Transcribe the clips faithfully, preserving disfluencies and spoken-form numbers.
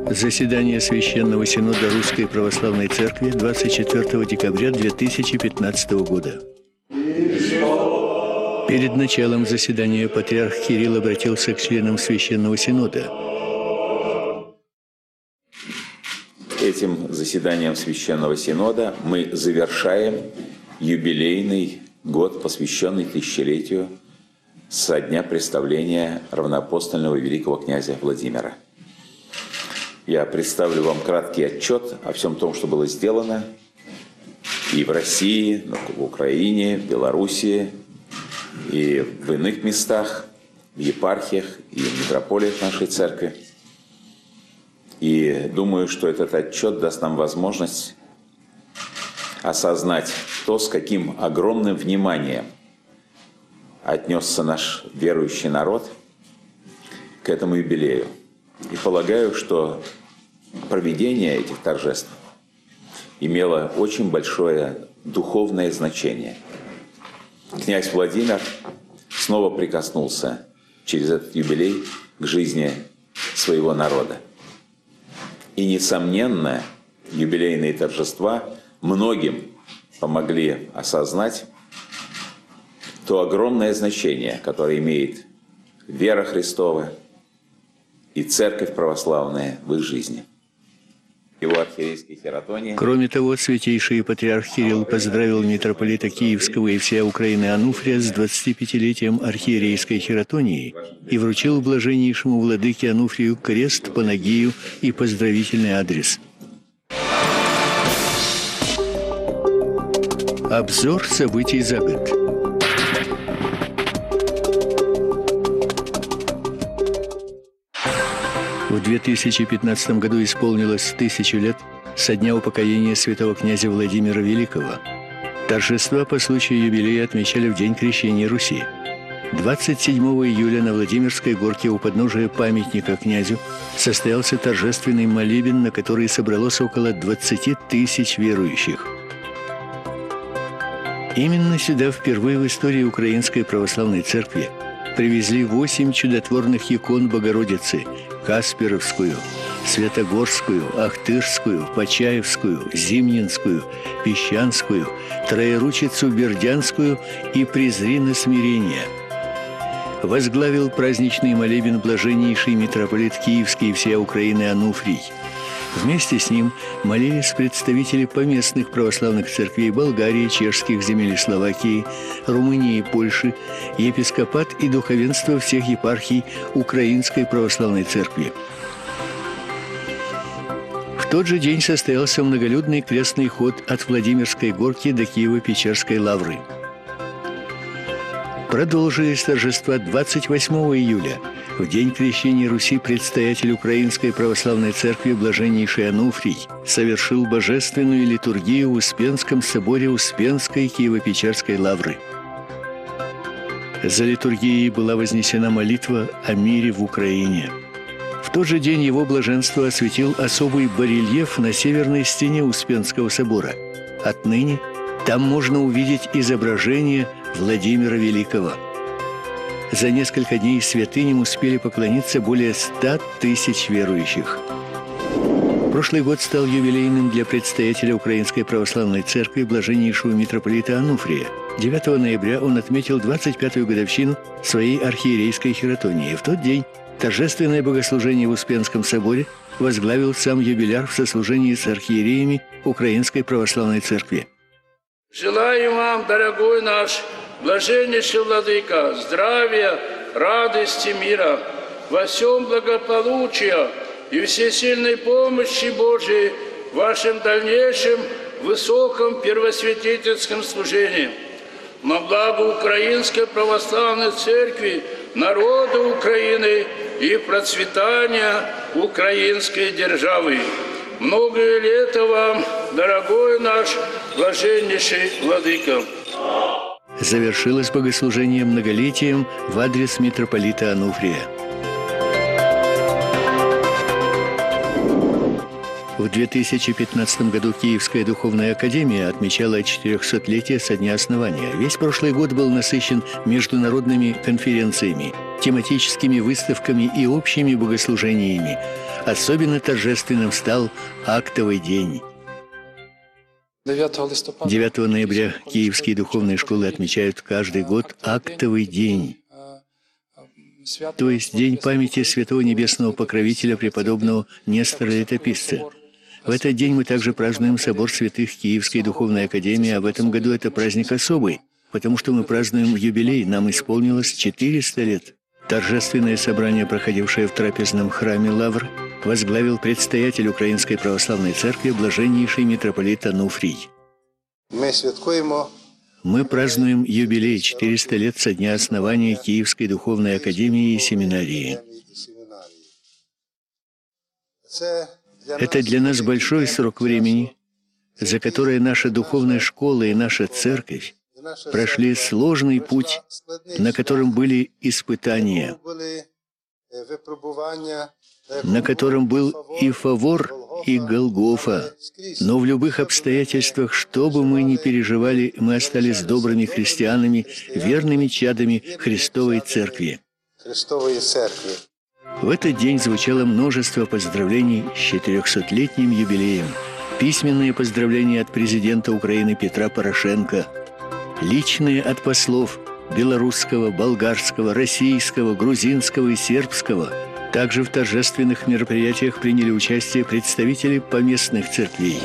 Заседание Священного Синода Русской Православной Церкви двадцать четвёртого декабря две тысячи пятнадцатого года. Перед началом заседания патриарх Кирилл обратился к членам Священного Синода. Этим заседанием Священного Синода мы завершаем юбилейный год, посвященный тысячелетию со дня представления равноапостольного великого князя Владимира. Я представлю вам краткий отчет о всем том, что было сделано и в России, в Украине, в Белоруссии, и в иных местах, в епархиях и в митрополиях нашей церкви. И думаю, что этот отчет даст нам возможность осознать то, с каким огромным вниманием отнесся наш верующий народ к этому юбилею. И полагаю, что проведение этих торжеств имело очень большое духовное значение. Князь Владимир снова прикоснулся через этот юбилей к жизни своего народа. И, несомненно, юбилейные торжества многим помогли осознать то огромное значение, которое имеет вера Христова и Церковь Православная в их жизни. Его архиерейской хератонии. Кроме того, святейший патриарх Кирилл поздравил митрополита Киевского и всей Украины Ануфрия с двадцатипятилетием архиерейской хератонии и вручил блаженнейшему владыке Ануфрию крест, панагию и поздравительный адрес. Обзор событий за год. В две тысячи пятнадцатом году исполнилось тысячу лет со дня упокоения святого князя Владимира Великого. Торжества по случаю юбилея отмечали в день крещения Руси. двадцать седьмого июля на Владимирской горке у подножия памятника князю состоялся торжественный молебен, на который собралось около двадцати тысяч верующих. Именно сюда впервые в истории Украинской Православной Церкви привезли восемь чудотворных икон Богородицы – Касперовскую, Святогорскую, Ахтырскую, Почаевскую, Зимнинскую, Песчанскую, Троеручицу Бердянскую и Презри на смирение. Возглавил праздничный молебен блаженнейший митрополит Киевский и всея Украины Ануфрий. Вместе с ним молились представители поместных православных церквей Болгарии, чешских земель и Словакии, Румынии и Польши, епископат и духовенство всех епархий Украинской Православной Церкви. В тот же день состоялся многолюдный крестный ход от Владимирской горки до Киево-Печерской лавры. Продолжились торжества двадцать восьмого июля. В день крещения Руси предстоятель Украинской Православной Церкви блаженнейший Ануфрий совершил божественную литургию в Успенском соборе Успенской Киево-Печерской лавры. За литургией была вознесена молитва о мире в Украине. В тот же день его блаженство осветил особый барельеф на северной стене Успенского собора. Отныне там можно увидеть изображение Владимира Великого. За несколько дней святыням успели поклониться более ста тысяч верующих. Прошлый год стал юбилейным для предстоятеля Украинской Православной Церкви блаженнейшего митрополита Ануфрия. девятого ноября он отметил двадцать пятую годовщину своей архиерейской хератонии. В тот день торжественное богослужение в Успенском соборе возглавил сам юбиляр в сослужении с архиереями Украинской Православной Церкви. Желаю вам, дорогой наш блаженнейший владыка, здравия, радости, мира, во всем благополучия и всесильной помощи Божией в вашем дальнейшем высоком первосвятительском служении. На благо Украинской Православной Церкви, народа Украины и процветания украинской державы. Многое лето вам, дорогой наш блаженнейший владыка. Завершилось богослужение многолетием в адрес митрополита Ануфрия. В две тысячи пятнадцатом году Киевская духовная академия отмечала четырехсотлетие со дня основания. Весь прошлый год был насыщен международными конференциями. тематическими выставками и общими богослужениями. Особенно торжественным стал актовый день. девятого ноября киевские духовные школы отмечают каждый год актовый день, то есть День памяти святого небесного покровителя преподобного Нестора Летописца. В этот день мы также празднуем собор святых Киевской духовной академии, а в этом году это праздник особый, потому что мы празднуем юбилей, нам исполнилось четыреста лет. Торжественное собрание, проходившее в трапезном храме Лавр, возглавил предстоятель Украинской Православной Церкви блаженнейший митрополит Ануфрий. Мы празднуем юбилей четыреста лет со дня основания Киевской Духовной Академии и Семинарии. Это для нас большой срок времени, за которое наша духовная школа и наша церковь прошли сложный путь, на котором были испытания, на котором был и Фавор, и Голгофа. Но в любых обстоятельствах, что бы мы ни переживали, мы остались добрыми христианами, верными чадами Христовой Церкви. В этот день звучало множество поздравлений с четырехсотлетним юбилеем. Письменные поздравления от президента Украины Петра Порошенко, личные от послов белорусского, болгарского, российского, грузинского и сербского. Также в торжественных мероприятиях приняли участие представители поместных церквей.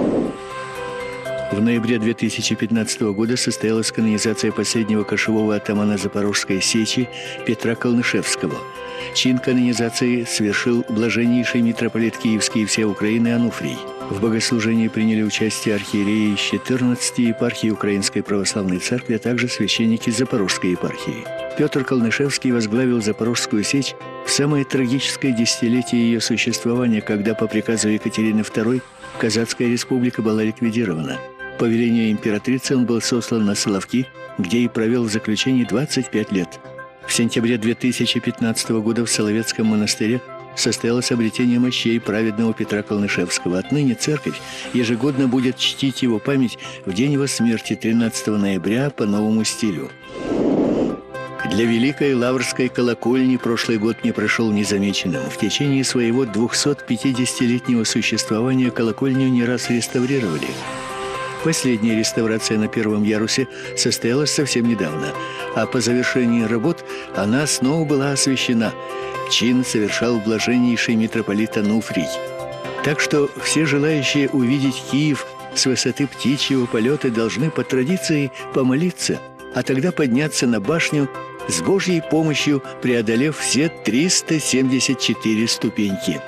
В ноябре две тысячи пятнадцатого года состоялась канонизация последнего кошевого атамана Запорожской сечи Петра Колнышевского. Чин канонизации совершил блаженнейший митрополит Киевский и всей Украины Ануфрий. В богослужении приняли участие архиереи из четырнадцати епархий Украинской Православной Церкви, а также священники Запорожской епархии. Петр Колнышевский возглавил Запорожскую сечь в самое трагическое десятилетие ее существования, когда по приказу Екатерины второй Казацкая республика была ликвидирована. По велению императрицы он был сослан на Соловки, где и провел в заключении двадцать пять лет. В сентябре две тысячи пятнадцатого года в Соловецком монастыре состоялось обретение мощей праведного Петра Колнышевского. Отныне церковь ежегодно будет чтить его память в день его смерти тринадцатого ноября по новому стилю. Для Великой Лаврской колокольни прошлый год не прошел незамеченным. В течение своего двухсотпятидесятилетнего существования колокольню не раз реставрировали. Последняя реставрация на первом ярусе состоялась совсем недавно, а по завершении работ она снова была освящена. Чин совершал блаженнейший митрополит Ануфрий. Так что все желающие увидеть Киев с высоты птичьего полета должны по традиции помолиться, а тогда подняться на башню с Божьей помощью, преодолев все триста семьдесят четыре ступеньки.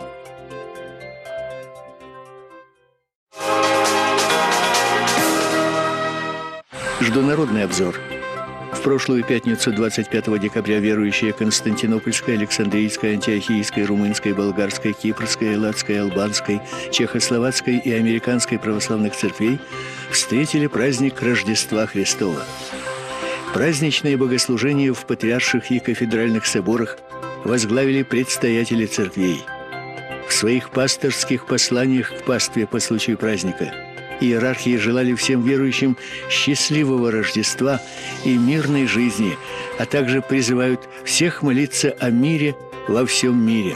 Международный обзор. В прошлую пятницу, двадцать пятого декабря, верующие Константинопольской, Александрийской, Антиохийской, Румынской, Болгарской, Кипрской, Элладской, Албанской, Чехословацкой и Американской православных церквей встретили праздник Рождества Христова. Праздничные богослужения в патриарших и кафедральных соборах возглавили предстоятели церквей. В своих пасторских посланиях к пастве по случаю праздника иерархии желали всем верующим счастливого Рождества и мирной жизни, а также призывают всех молиться о мире во всем мире.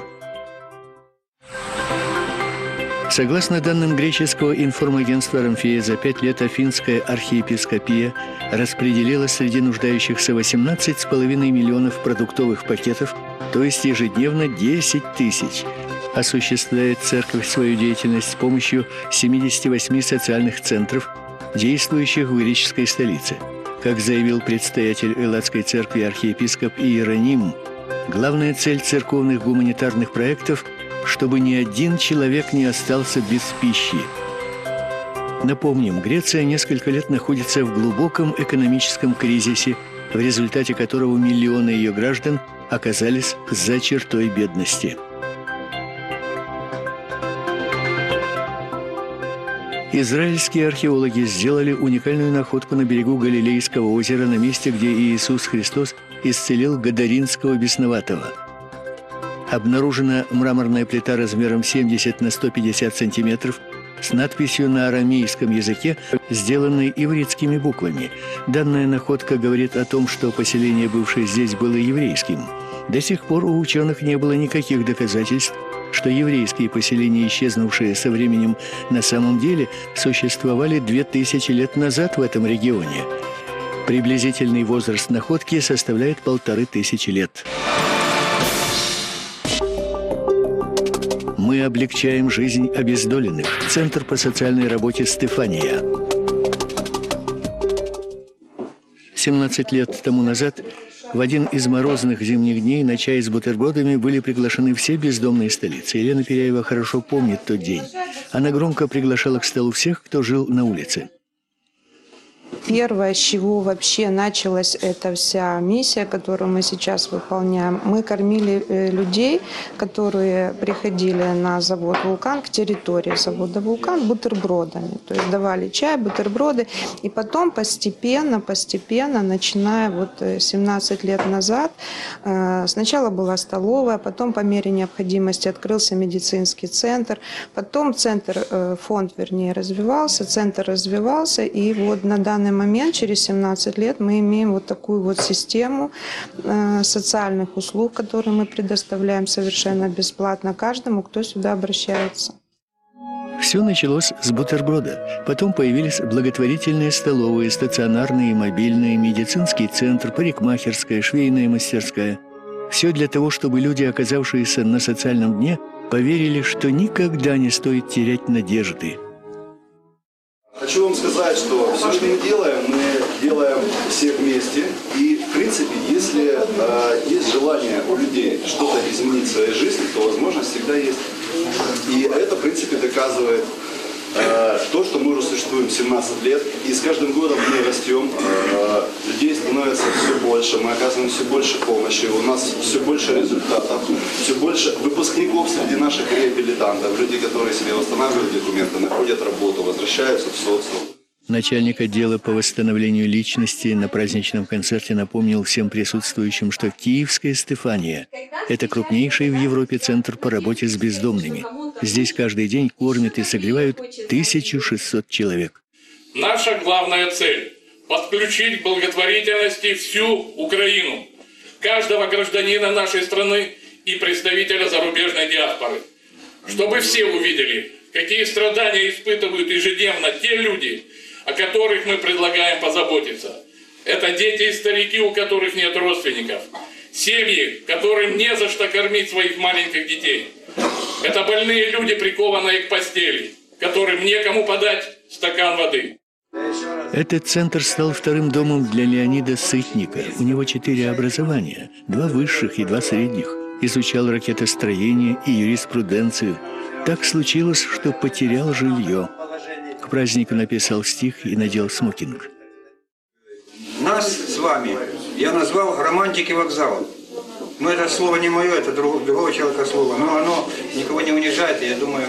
Согласно данным греческого информагентства «Рамфея», за пять лет Афинская архиепископия распределила среди нуждающихся восемнадцать с половиной миллионов продуктовых пакетов, то есть ежедневно десять тысяч. Осуществляет церковь свою деятельность с помощью семидесяти восьми социальных центров, действующих в греческой столице. Как заявил предстоятель Элладской церкви архиепископ Иероним, главная цель церковных гуманитарных проектов – чтобы ни один человек не остался без пищи. Напомним, Греция несколько лет находится в глубоком экономическом кризисе, в результате которого миллионы ее граждан оказались за чертой бедности. Израильские археологи сделали уникальную находку на берегу Галилейского озера, на месте, где Иисус Христос исцелил Гадаринского бесноватого. Обнаружена мраморная плита размером семьдесят на сто пятьдесят сантиметров, с надписью на арамейском языке, сделанной ивритскими буквами. Данная находка говорит о том, что поселение, бывшее здесь, было еврейским. До сих пор у ученых не было никаких доказательств, что еврейские поселения, исчезнувшие со временем, на самом деле существовали две тысячи лет назад в этом регионе. Приблизительный возраст находки составляет полторы тысячи лет. Мы облегчаем жизнь обездоленных. Центр по социальной работе «Стефания». семнадцать лет тому назад, в один из морозных зимних дней, на чай с бутербродами были приглашены все бездомные столицы. Елена Пиряева хорошо помнит тот день. Она громко приглашала к столу всех, кто жил на улице. Первое, с чего вообще началась эта вся миссия, которую мы сейчас выполняем, мы кормили людей, которые приходили на завод «Вулкан», к территории завода «Вулкан» бутербродами. То есть давали чай, бутерброды. И потом постепенно, постепенно, начиная вот семнадцать лет назад, сначала была столовая, потом по мере необходимости открылся медицинский центр, потом центр, фонд, вернее, развивался, центр развивался, и вот на данный момент, через семнадцать лет, мы имеем вот такую вот систему э, социальных услуг, которые мы предоставляем совершенно бесплатно каждому, кто сюда обращается. Все началось с бутерброда. Потом появились благотворительные столовые, стационарные и мобильные, медицинский центр, парикмахерская, швейная мастерская. Все для того, чтобы люди, оказавшиеся на социальном дне, поверили, что никогда не стоит терять надежды. Хочу вам сказать, что все, что мы делаем, мы делаем все вместе. И, в принципе, если э, есть желание у людей что-то изменить в своей жизни, то возможность всегда есть. И это, в принципе, доказывает э, то, что мы уже существуем семнадцать лет. И с каждым годом мы растем, э, людей становится все больше, мы оказываем все больше помощи, у нас все больше результатов, все больше выпускников среди наших реабилитантов, люди, которые себе восстанавливают документы, находят работу, возвращаются в социум. Начальник отдела по восстановлению личности на праздничном концерте напомнил всем присутствующим, что Киевская Стефания – это крупнейший в Европе центр по работе с бездомными. Здесь каждый день кормят и согревают тысячу шестьсот человек. Наша главная цель – подключить к благотворительности всю Украину, каждого гражданина нашей страны и представителя зарубежной диаспоры, чтобы все увидели, какие страдания испытывают ежедневно те люди, о которых мы предлагаем позаботиться. Это дети и старики, у которых нет родственников. Семьи, которым не за что кормить своих маленьких детей. Это больные люди, прикованные к постели, которым некому подать стакан воды. Этот центр стал вторым домом для Леонида Сытника. У него четыре образования, два высших и два средних. Изучал ракетостроение и юриспруденцию. Так случилось, что потерял жилье. К празднику написал стих и надел смокинг. Нас с вами я назвал романтики вокзала. Но это слово не мое, это другого человека слово. Но оно никого не унижает, и я думаю...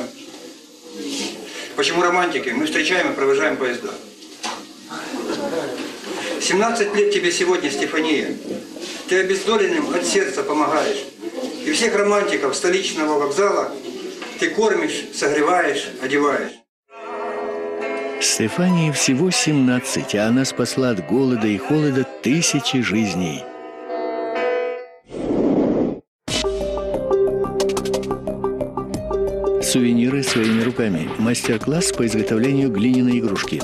Почему романтики? Мы встречаем и провожаем поезда. семнадцать лет тебе сегодня, Стефания. Ты обездоленным от сердца помогаешь. И всех романтиков столичного вокзала ты кормишь, согреваешь, одеваешь. Стефании всего семнадцать, а она спасла от голода и холода тысячи жизней. Сувениры своими руками. Мастер-класс по изготовлению глиняной игрушки.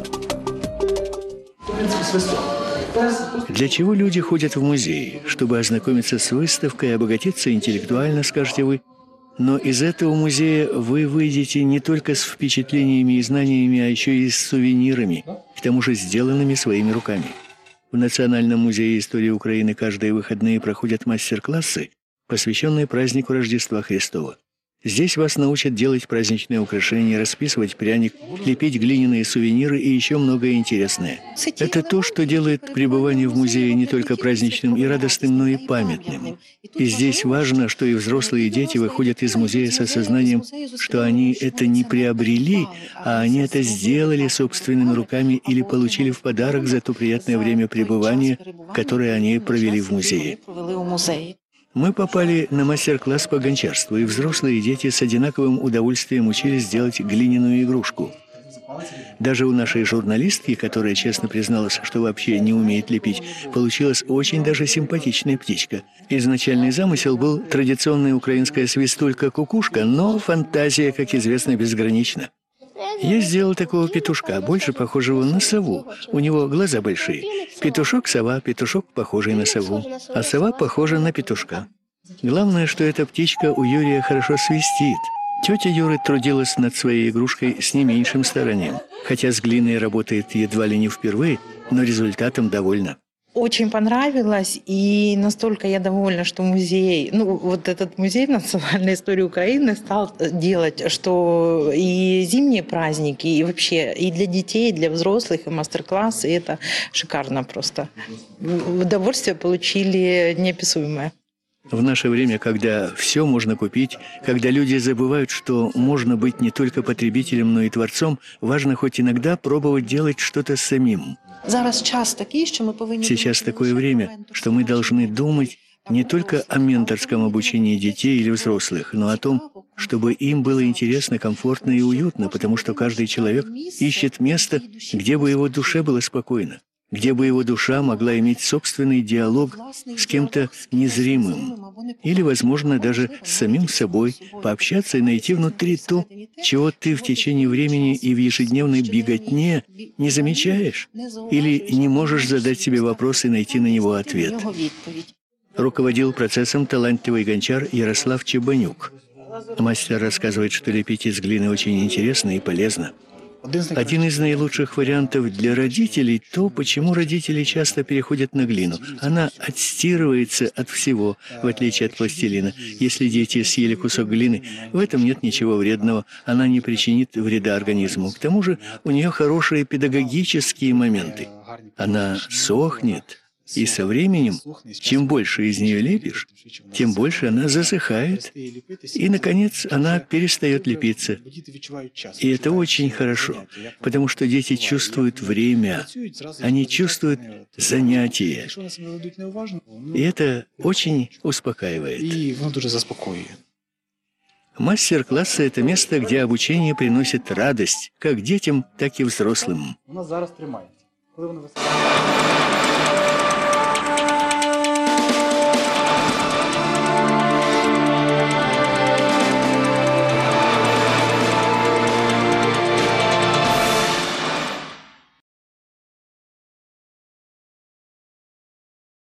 Для чего люди ходят в музей? Чтобы ознакомиться с выставкой и обогатиться интеллектуально, скажете вы. Но из этого музея вы выйдете не только с впечатлениями и знаниями, а еще и с сувенирами, к тому же сделанными своими руками. В Национальном музее истории Украины каждые выходные проходят мастер-классы, посвященные празднику Рождества Христова. Здесь вас научат делать праздничные украшения, расписывать пряник, лепить глиняные сувениры и еще многое интересное. Это то, что делает пребывание в музее не только праздничным и радостным, но и памятным. И здесь важно, что и взрослые, и дети выходят из музея с осознанием, что они это не приобрели, а они это сделали собственными руками или получили в подарок за то приятное время пребывания, которое они провели в музее. Мы попали на мастер-класс по гончарству, и взрослые и дети с одинаковым удовольствием учились делать глиняную игрушку. Даже у нашей журналистки, которая честно призналась, что вообще не умеет лепить, получилась очень даже симпатичная птичка. Изначальный замысел был традиционная украинская свистулька-кукушка, но фантазия, как известно, безгранична. Я сделал такого петушка, больше похожего на сову. У него глаза большие. Петушок-сова, петушок похожий на сову, а сова похожа на петушка. Главное, что эта птичка у Юрия хорошо свистит. Тетя Юры трудилась над своей игрушкой с не меньшим старанием. Хотя с глиной работает едва ли не впервые, но результатом довольна. Очень понравилось, и настолько я довольна, что музей, ну вот этот музей национальной истории Украины стал делать, что и зимние праздники, и вообще и для детей, и для взрослых, и мастер-классы, и это шикарно просто. Удовольствие получили неописуемое. В наше время, когда все можно купить, когда люди забывают, что можно быть не только потребителем, но и творцом, важно хоть иногда пробовать делать что-то самим. Сейчас такое время, что мы должны думать не только о менторском обучении детей или взрослых, но о том, чтобы им было интересно, комфортно и уютно, потому что каждый человек ищет место, где бы его душе было спокойно, где бы его душа могла иметь собственный диалог с кем-то незримым, или, возможно, даже с самим собой, пообщаться и найти внутри то, чего ты в течение времени и в ежедневной беготне не замечаешь, или не можешь задать себе вопрос и найти на него ответ. Руководил процессом талантливый гончар Ярослав Чебанюк. Мастер рассказывает, что лепить из глины очень интересно и полезно. Один из наилучших вариантов для родителей – то, почему родители часто переходят на глину. Она отстирывается от всего, в отличие от пластилина. Если дети съели кусок глины, в этом нет ничего вредного, она не причинит вреда организму. К тому же у нее хорошие педагогические моменты. Она сохнет. И со временем, чем больше из нее лепишь, тем больше она засыхает, и, наконец, она перестает лепиться. И это очень хорошо, потому что дети чувствуют время, они чувствуют занятие, и это очень успокаивает. Мастер-классы – это место, где обучение приносит радость как детям, так и взрослым.